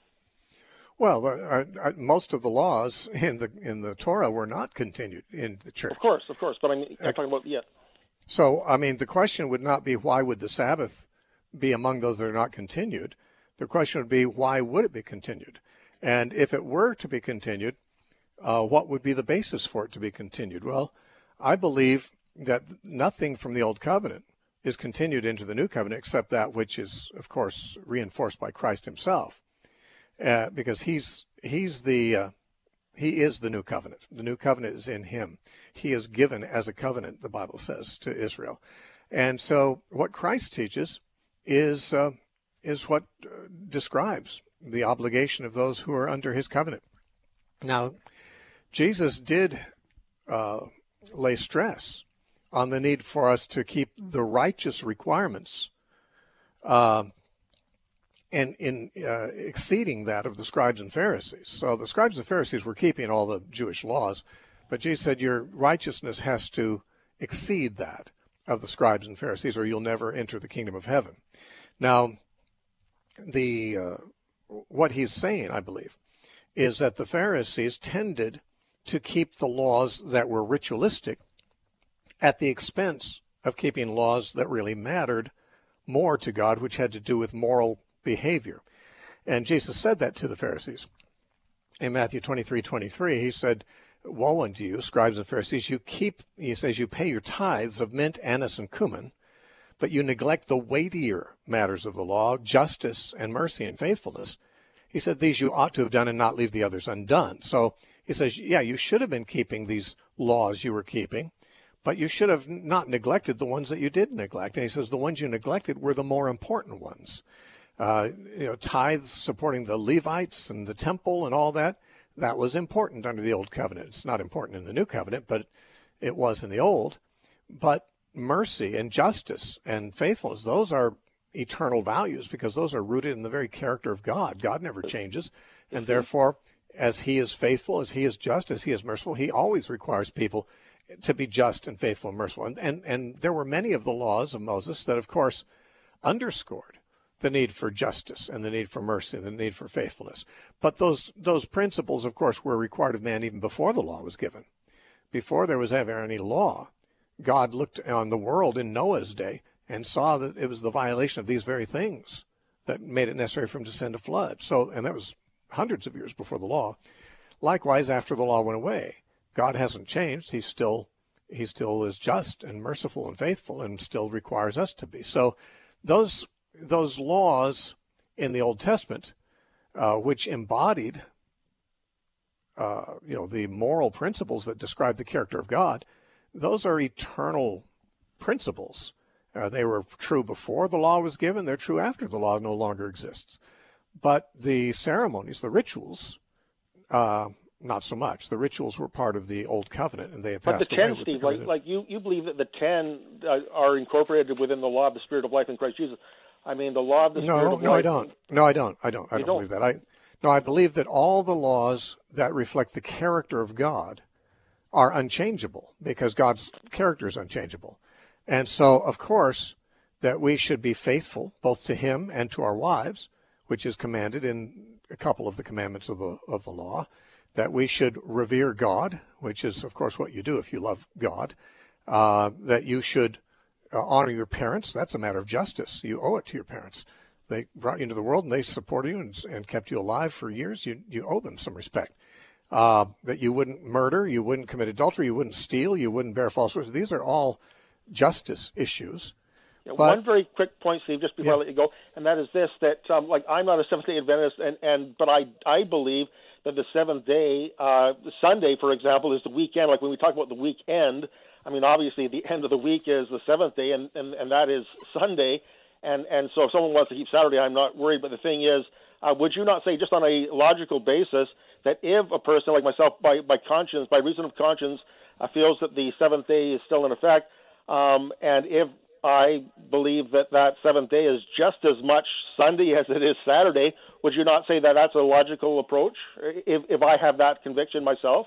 Well, uh, uh, most of the laws in the in the Torah were not continued in the church. Of course, of course. But I mean, I'm talking about, yeah. So, I mean, the question would not be why would the Sabbath be among those that are not continued. The question would be why would it be continued? And if it were to be continued, uh, what would be the basis for it to be continued? Well, I believe that nothing from the Old Covenant is continued into the New Covenant except that which is, of course, reinforced by Christ himself. uh, because he's he's the uh, he is the new covenant. The new covenant is in him. He is given as a covenant, the Bible says, to Israel. And so what Christ teaches is uh, is what uh, describes the obligation of those who are under his covenant. Now, Jesus did uh, lay stress on the need for us to keep the righteous requirements uh, and in uh, exceeding that of the scribes and Pharisees. So the scribes and Pharisees were keeping all the Jewish laws, but Jesus said your righteousness has to exceed that of the scribes and Pharisees, or you'll never enter the kingdom of heaven. Now, the uh, what he's saying, I believe, is that the Pharisees tended to keep the laws that were ritualistic at the expense of keeping laws that really mattered more to God, which had to do with moral behavior. And Jesus said that to the Pharisees. In Matthew twenty-three twenty-three, he said, woe unto you, scribes and Pharisees, you keep, he says, you pay your tithes of mint, anise, and cumin, but you neglect the weightier matters of the law, justice and mercy and faithfulness. He said, these you ought to have done and not leave the others undone. So he says, yeah, you should have been keeping these laws you were keeping, but you should have not neglected the ones that you did neglect. And he says the ones you neglected were the more important ones. Uh, you know, tithes supporting the Levites and the temple and all that, that was important under the old covenant. It's not important in the new covenant, but it was in the old. But mercy and justice and faithfulness, those are eternal values because those are rooted in the very character of God. God never changes. And therefore, as he is faithful, as he is just, as he is merciful, he always requires people to be just and faithful and merciful. And, and, and there were many of the laws of Moses that, of course, underscored the need for justice and the need for mercy and the need for faithfulness. But those those principles, of course, were required of man even before the law was given. Before there was ever any law, God looked on the world in Noah's day and saw that it was the violation of these very things that made it necessary for him to send a flood. So, and that was hundreds of years before the law. Likewise, after the law went away, God hasn't changed. He's still, he still is just and merciful and faithful and still requires us to be. So those those laws in the Old Testament, uh, which embodied, uh, you know, the moral principles that describe the character of God, those are eternal principles. Uh, they were true before the law was given. They're true after the law no longer exists. But the ceremonies, the rituals, uh, not so much. The rituals were part of the Old Covenant, and they have passed away. But the ten, Steve, like, like you, you believe that the ten uh, are incorporated within the law of the Spirit of life in Christ Jesus. I mean, the law of the Spirit no, of no, life. I don't. No, I don't. I don't. I don't, don't believe that. I no, I believe that all the laws that reflect the character of God are unchangeable because God's character is unchangeable. And so, of course, that we should be faithful both to him and to our wives, which is commanded in a couple of the commandments of the of the law, that we should revere God, which is, of course, what you do if you love God, uh, that you should uh, honor your parents. That's a matter of justice. You owe it to your parents. They brought you into the world and they supported you and, and kept you alive for years. You, you owe them some respect. Uh, that you wouldn't murder, you wouldn't commit adultery, you wouldn't steal, you wouldn't bear false witness. These are all justice issues. Yeah, but, one very quick point, Steve, just before yeah. I let you go, and that is this: that um, like I'm not a Seventh-day Adventist, and, and but I I believe that the seventh day, uh, Sunday, for example, is the weekend. Like when we talk about the weekend, I mean obviously the end of the week is the seventh day, and, and, and that is Sunday. And and so if someone wants to keep Saturday, I'm not worried. But the thing is, uh, would you not say, just on a logical basis, that if a person like myself, by, by conscience, by reason of conscience, uh, feels that the seventh day is still in effect, um, and if I believe that that seventh day is just as much Sunday as it is Saturday, would you not say that that's a logical approach if, if I have that conviction myself?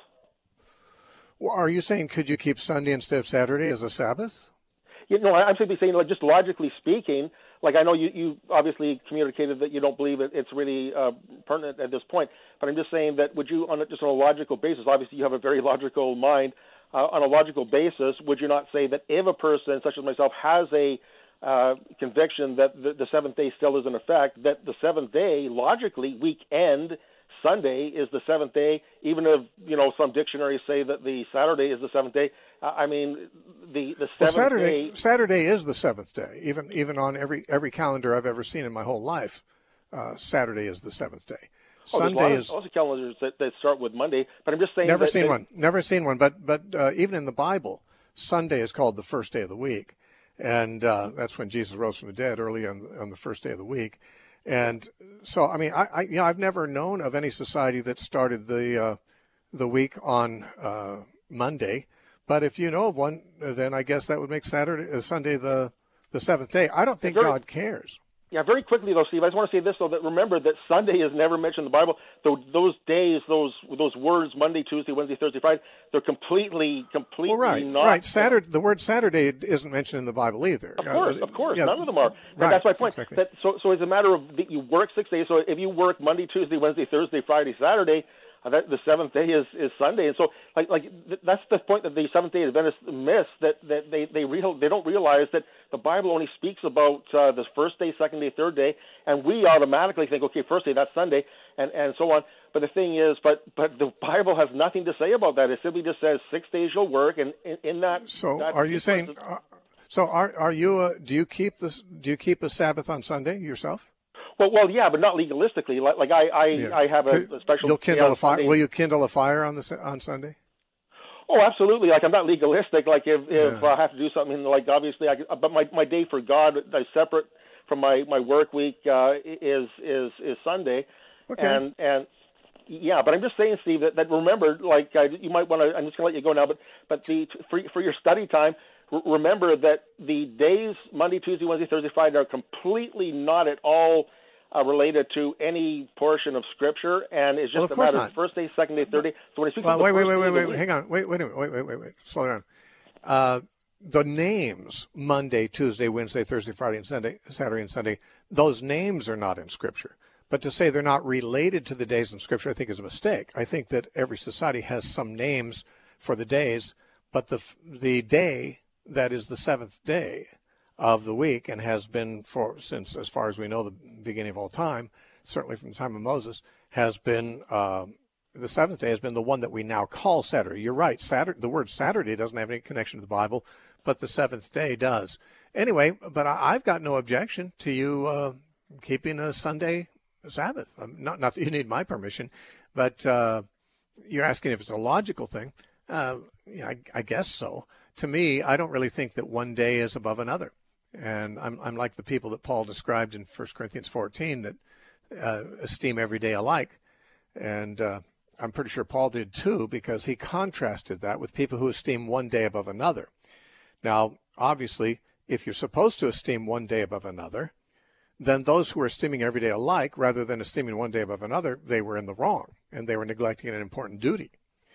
Well, are you saying could you keep Sunday instead of Saturday as a Sabbath? You know, I'm simply saying, like, just logically speaking, like I know you, you obviously communicated that you don't believe it, it's really uh, pertinent at this point, but I'm just saying that would you, on a, just on a logical basis, obviously you have a very logical mind, uh, on a logical basis, would you not say that if a person such as myself has a uh, conviction that the, the seventh day still is in effect, that the seventh day, logically, weekend, Sunday is the seventh day, even if, you know, some dictionaries say that the Saturday is the seventh day. I mean, the, the seventh well, Saturday, day... Saturday is the seventh day, even even on every every calendar I've ever seen in my whole life. Uh, Saturday is the seventh day. Sunday oh, is also calendars that, that start with Monday, but I'm just saying. Never that, seen that, one. Never seen one. But but uh, even in the Bible, Sunday is called the first day of the week, and uh, that's when Jesus rose from the dead, early on on the first day of the week. And so, I mean, I, I you know I've never known of any society that started the uh, the week on uh, Monday. But if you know of one, then I guess that would make Saturday, uh, Sunday, the the seventh day. I don't think very, God cares. Yeah, very quickly though, Steve. I just want to say this though: that remember that Sunday is never mentioned in the Bible. So those days, those those words, Monday, Tuesday, Wednesday, Thursday, Friday, they're completely, completely well, right, not. Right, Saturday. The word Saturday isn't mentioned in the Bible either. Of course, uh, of course, yeah, none of them are. Right, that's my point. Exactly. That, so, so it's a matter of that you work six days. So if you work Monday, Tuesday, Wednesday, Thursday, Friday, Saturday. Uh, that, the seventh day is, is Sunday, and so like like th- that's the point that the Seventh Day Adventists miss, that that they they real they don't realize that the Bible only speaks about uh, the first day, second day, third day, and we automatically think, okay, first day, that's Sunday, and, and so on. But the thing is, but but the Bible has nothing to say about that. It simply just says six days you'll work, and in, in that. So that are you saying? Uh, so are are you? Uh, do you keep this? Do you keep a Sabbath on Sunday yourself? Well, well, yeah, but not legalistically. Like, like I, I, Yeah. I have a, a special. You'll kindle a fire. Sunday. Will you kindle a fire on the on Sunday? Oh, absolutely. Like I'm not legalistic. Like if, if Yeah. I have to do something, like obviously, I, but my, my day for God is separate from my, my work week uh, is is is Sunday, Okay. and and yeah. But I'm just saying, Steve, that, that remember, like I, you might want to. I'm just going to let you go now, but but the for for your study time. Remember that the days Monday, Tuesday, Wednesday, Thursday, Friday are completely not at all uh, related to any portion of Scripture, and it's Well, just of a matter course of first day, second day, third day. So when it speaks Well, of the wait, wait, first wait, day wait, of the wait, week- hang on, wait, wait a minute, wait, wait, wait, wait, slow down. Uh, the names Monday, Tuesday, Wednesday, Thursday, Friday, and Sunday, Saturday, and Sunday, those names are not in Scripture. But to say they're not related to the days in Scripture, I think is a mistake. I think that every society has some names for the days, but the the day that is the seventh day of the week and has been for since, as far as we know, the beginning of all time, certainly from the time of Moses, has been uh, the seventh day has been the one that we now call Saturday. You're right. Saturday, the word Saturday doesn't have any connection to the Bible, but the seventh day does. Anyway, but I, I've got no objection to you uh, keeping a Sunday Sabbath. Um, not, not that you need my permission, but uh, you're asking if it's a logical thing. Uh, yeah, I, I guess so. To me, I don't really think that one day is above another. And I'm, I'm like the people that Paul described in First Corinthians fourteen that uh, esteem every day alike. And uh, I'm pretty sure Paul did too, because he contrasted that with people who esteem one day above another. Now, obviously, if you're supposed to esteem one day above another, then those who are esteeming every day alike, rather than esteeming one day above another, they were in the wrong, and they were neglecting an important duty.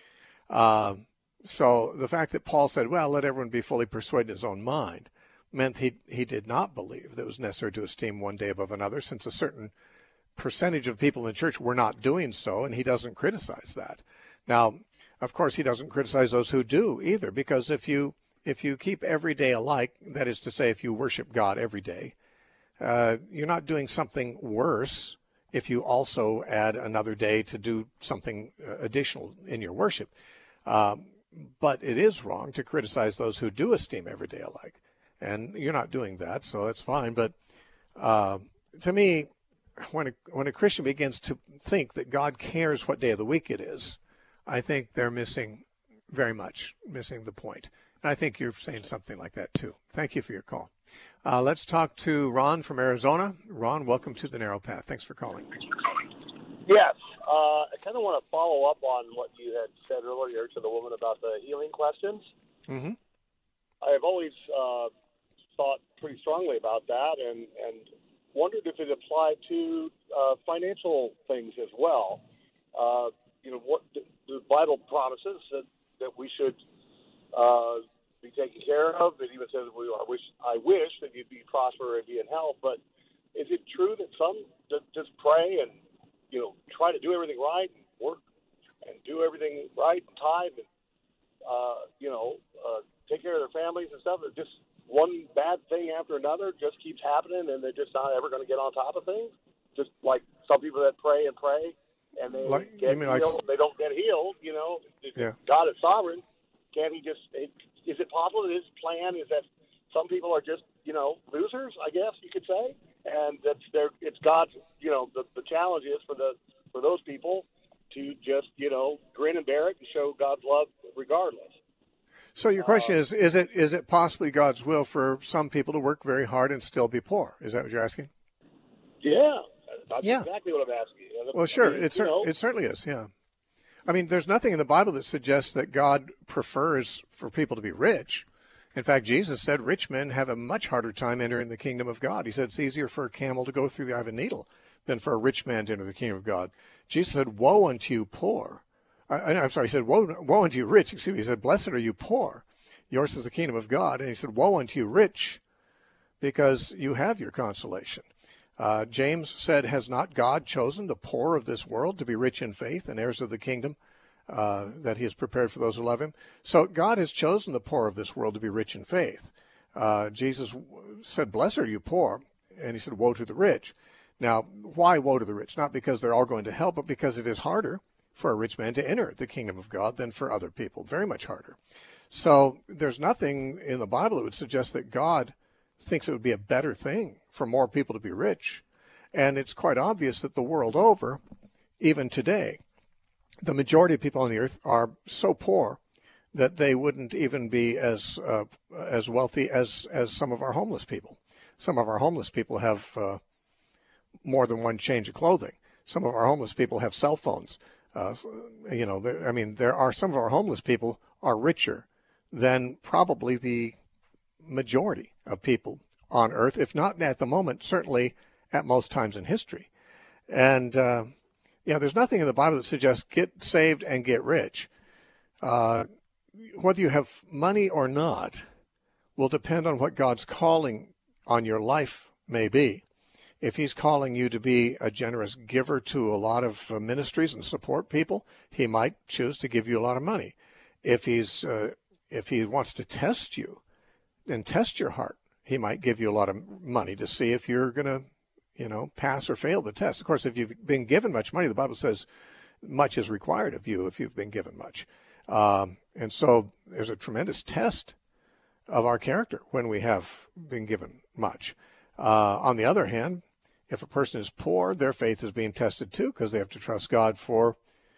Um, So the fact that Paul said, well, let everyone be fully persuaded in his own mind, meant he he did not believe that it was necessary to esteem one day above another, since a certain percentage of people in the church were not doing so, and he doesn't criticize that. Now, of course, he doesn't criticize those who do either, because if you if you keep every day alike, that is to say, if you worship God every day, uh, you're not doing something worse if you also add another day to do something additional in your worship. Um, But it is wrong to criticize those who do esteem every day alike. And you're not doing that, so that's fine. But uh, to me, when a, when a Christian begins to think that God cares what day of the week it is, I think they're missing very much, missing the point. And I think you're saying something like that too. Thank you for your call. Uh, let's talk to Ron from Arizona. Ron, welcome to the Narrow Path. Thanks for calling. Yes. Uh, I kind of want to follow up on what you had said earlier to the woman about the healing questions. Mm-hmm. I've always uh, thought pretty strongly about that and, and wondered if it applied to uh, financial things as well. Uh, you know, what the, the Bible promises that, that we should uh, be taken care of. It even says, we, I wish I wish that you'd be prosper and be in health. But is it true that some just pray and you know, try to do everything right and work and do everything right and tithe and, uh, you know, uh, take care of their families and stuff? It's just one bad thing after another just keeps happening and they're just not ever going to get on top of things? Just like some people that pray and pray and they Like- get you mean healed, like- they don't get healed, you know. Yeah. God is sovereign. Can't he just it, – is it possible that his plan is that some people are just, you know, losers, I guess you could say? And that's their, it's God's, you know, the, the challenge is for the for those people to just, you know, grin and bear it and show God's love regardless. So your question uh, is, is it is it possibly God's will for some people to work very hard and still be poor? Is that what you're asking? Yeah, that's Yeah. exactly what I'm asking. Well, sure, I mean, it, cer- know, it certainly is, yeah. I mean, there's nothing in the Bible that suggests that God prefers for people to be rich. In fact, Jesus said rich men have a much harder time entering the kingdom of God. He said it's easier for a camel to go through the eye of a needle than for a rich man to enter the kingdom of God. Jesus said, woe unto you poor. I, I'm sorry, he said, woe, woe unto you rich. Excuse me. He said, blessed are you poor. Yours is the kingdom of God. And he said, woe unto you rich, because you have your consolation. Uh, James said, has not God chosen the poor of this world to be rich in faith and heirs of the kingdom uh, that he has prepared for those who love him? So God has chosen the poor of this world to be rich in faith. Uh, Jesus said, blessed are you poor. And he said, woe to the rich. Now, why woe to the rich? Not because they're all going to hell, but because it is harder for a rich man to enter the kingdom of God than for other people. Very much harder. So there's nothing in the Bible that would suggest that God thinks it would be a better thing for more people to be rich. And it's quite obvious that the world over, even today, the majority of people on the earth are so poor that they wouldn't even be as uh, as wealthy as, as some of our homeless people. Some of our homeless people have uh, more than one change of clothing. Some of our homeless people have cell phones. Uh, you know, I mean, there are some of our homeless people are richer than probably the majority of people on earth, if not at the moment, certainly at most times in history. And, uh, yeah, there's nothing in the Bible that suggests get saved and get rich. Uh, whether you have money or not will depend on what God's calling on your life may be. If he's calling you to be a generous giver to a lot of uh, ministries and support people, he might choose to give you a lot of money. If he's uh, if he wants to test you and test your heart, he might give you a lot of money to see if you're going to, you know, pass or fail the test. Of course, if you've been given much money, the Bible says much is required of you if you've been given much. Um, and so there's a tremendous test of our character when we have been given much. Uh, on the other hand, if a person is poor, their faith is being tested too, because they have to trust God for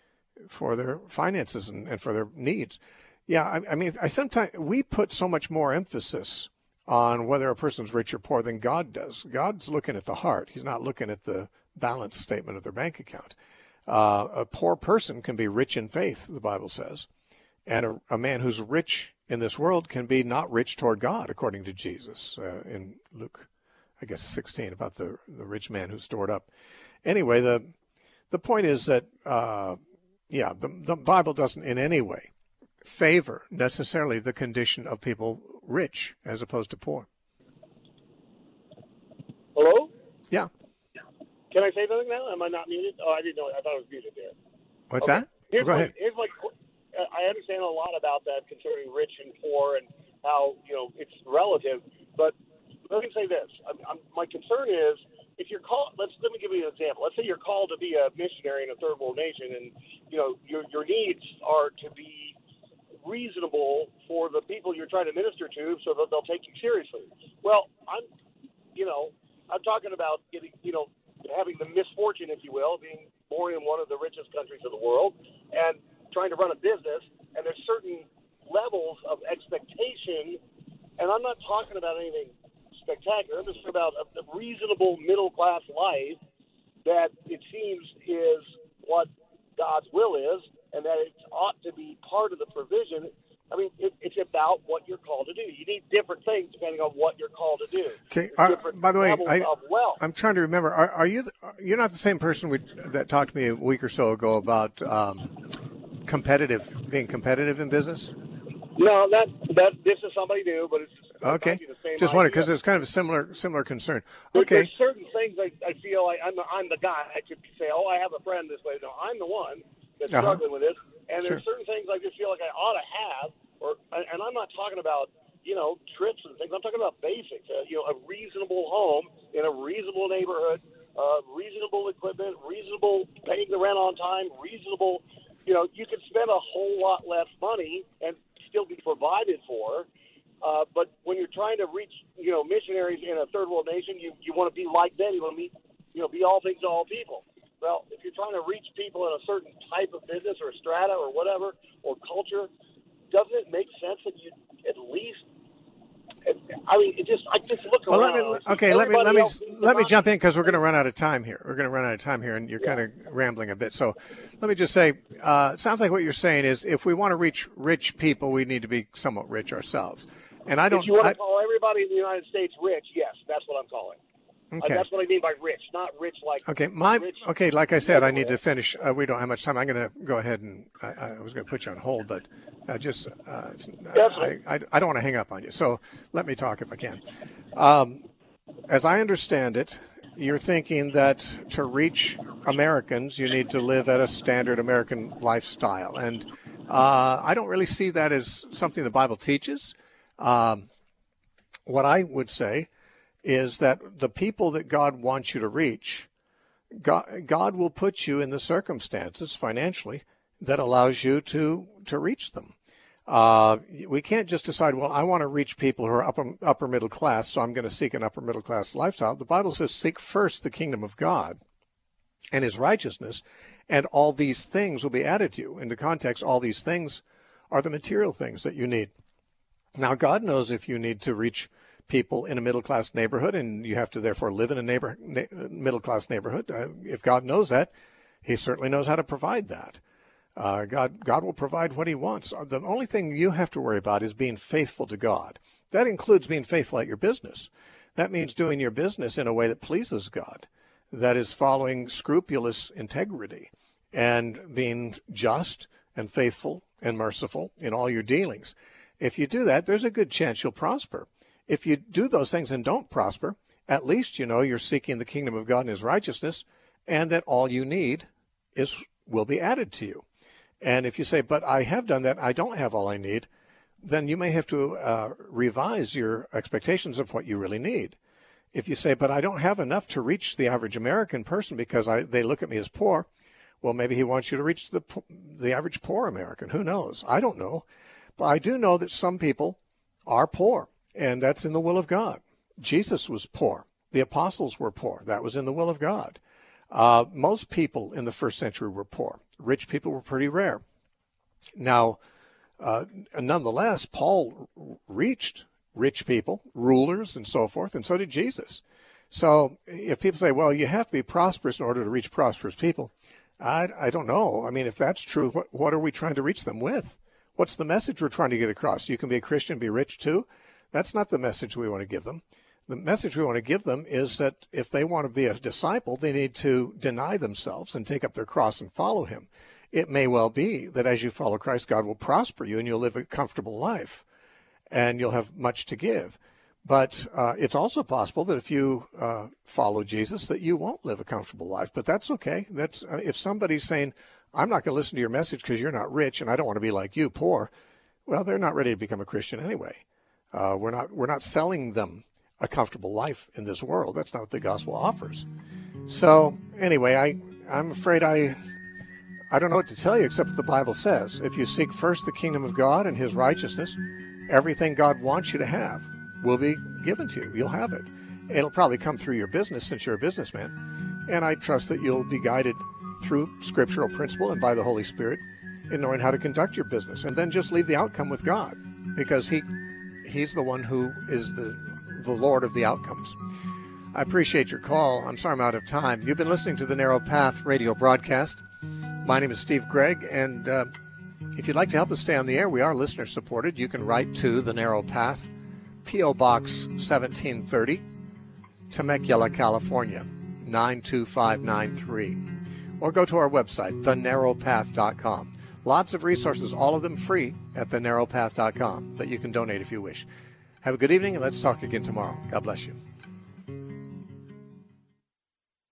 for their finances and, and for their needs. Yeah, I, I mean, I sometimes we put so much more emphasis on whether a person's rich or poor than God does. God's looking at the heart. He's not looking at the balance statement of their bank account. Uh, a poor person can be rich in faith, the Bible says, and a, a man who's rich in this world can be not rich toward God, according to Jesus uh, in Luke, I guess sixteen, about the, the rich man who stored up. Anyway, the the point is that, uh, yeah, the, the Bible doesn't in any way favor necessarily the condition of people rich as opposed to poor. Hello? Yeah. Can I say something now? Am I not muted? Oh, I didn't know. I thought I was muted there. What's okay. that? Here's Go my, ahead. Here's my, I understand a lot about that concerning rich and poor and how, you know, it's relative. But let me say this. I'm, I'm, my concern is if you're called, let's, let me give you an example. Let's say you're called to be a missionary in a third world nation and, you know, your, your needs are to be reasonable for the people you're trying to minister to so that they'll take you seriously. Well, I'm, you know, I'm talking about getting, you know, having the misfortune, if you will, being born in one of the richest countries of the world and trying to run a business, and there's certain levels of expectation, and I'm not talking about anything spectacular. I'm just talking about a, a reasonable middle-class life that it seems is what God's will is, and that it ought to be part of the provision. I mean, it, it's about what you're called to do. You need different things depending on what you're called to do. Okay. Uh, by the way, I, wealth. I'm trying to remember. Are, are you? You're not the same person we, that talked to me a week or so ago about um, competitive, being competitive in business. No, that that this is somebody new, but it's okay. The same Just wondered because there's kind of a similar similar concern. There, okay. There's certain things I, I feel like I'm the, I'm the guy. I could say, oh, I have a friend this way. No, I'm the one that's uh-huh. struggling with this. And sure. there's certain things I just feel like I ought to have, or and I'm not talking about, you know, trips and things. I'm talking about basics. Uh, you know, a reasonable home in a reasonable neighborhood, uh, reasonable equipment, reasonable paying the rent on time, reasonable. You know, you could spend a whole lot less money and still be provided for. Uh, but when you're trying to reach, you know, missionaries in a third world nation, you you want to be like them. You want to be, you know, be all things to all people. Well, if you're trying to reach people in a certain type of business or strata or whatever, or culture, doesn't it make sense that you at least, I mean, it just, I just look well, around. Let me, okay, let me let me let me not, jump in because we're going to run out of time here. We're going to run out of time here, and you're yeah. kind of rambling a bit. So, let me just say, uh, it sounds like what you're saying is, if we want to reach rich people, we need to be somewhat rich ourselves. And I don't. If you want I, to call everybody in the United States rich, yes, that's what I'm calling. Okay. Uh, that's what I mean by rich, not rich like. Okay, my rich, okay. Like I said, I need to finish. Uh, we don't have much time. I'm going to go ahead and I, I was going to put you on hold, but uh, just uh, I, I I don't want to hang up on you. So let me talk if I can. Um, as I understand it, you're thinking that to reach Americans, you need to live at a standard American lifestyle, and uh, I don't really see that as something the Bible teaches. Um, what I would say is that the people that God wants you to reach, God, God will put you in the circumstances financially that allows you to, to reach them. Uh, we can't just decide, well, I want to reach people who are upper, upper middle class, so I'm going to seek an upper middle class lifestyle. The Bible says, seek first the kingdom of God and his righteousness, and all these things will be added to you. In the context, all these things are the material things that you need. Now, God knows if you need to reach people in a middle-class neighborhood, and you have to therefore live in a neighbor, na- middle-class neighborhood. Uh, if God knows that, he certainly knows how to provide that. Uh, God, God will provide what he wants. The only thing you have to worry about is being faithful to God. That includes being faithful at your business. That means doing your business in a way that pleases God, that is following scrupulous integrity and being just and faithful and merciful in all your dealings. If you do that, there's a good chance you'll prosper. If you do those things and don't prosper, at least you know you're seeking the kingdom of God and his righteousness, and that all you need is will be added to you. And if you say, but I have done that, I don't have all I need, then you may have to uh, revise your expectations of what you really need. If you say, but I don't have enough to reach the average American person because I, they look at me as poor, well, maybe he wants you to reach the the average poor American. Who knows? I don't know. But I do know that some people are poor. And that's in the will of God. Jesus was poor. The apostles were poor. That was in the will of God. Uh, most people in the first century were poor. Rich people were pretty rare. Now, uh, nonetheless, Paul reached rich people, rulers, and so forth, and so did Jesus. So if people say, well, you have to be prosperous in order to reach prosperous people, I, I don't know. I mean, if that's true, what, what are we trying to reach them with? What's the message we're trying to get across? You can be a Christian, be rich too? That's not the message we want to give them. The message we want to give them is that if they want to be a disciple, they need to deny themselves and take up their cross and follow him. It may well be that as you follow Christ, God will prosper you and you'll live a comfortable life and you'll have much to give. But uh, it's also possible that if you uh, follow Jesus, that you won't live a comfortable life. But that's okay. That's uh, if somebody's saying, I'm not going to listen to your message because you're not rich and I don't want to be like you, poor, well, they're not ready to become a Christian anyway. Uh, we're not we're not selling them a comfortable life in this world. That's not what the gospel offers. So anyway, I I'm afraid I I don't know what to tell you except what the Bible says. If you seek first the kingdom of God and his righteousness, everything God wants you to have will be given to you. You'll have it. It'll probably come through your business since you're a businessman. And I trust that you'll be guided through scriptural principle and by the Holy Spirit in knowing how to conduct your business. And then just leave the outcome with God, because he He's the one who is the the Lord of the outcomes. I appreciate your call. I'm sorry I'm out of time. You've been listening to the Narrow Path radio broadcast. My name is Steve Gregg, and uh, if you'd like to help us stay on the air, we are listener-supported. You can write to the Narrow Path, P O. Box seventeen thirty, Temecula, California, nine two five nine three. Or go to our website, the narrow path dot com. Lots of resources, all of them free at the narrow path dot com, but you can donate if you wish. Have a good evening, and let's talk again tomorrow. God bless you.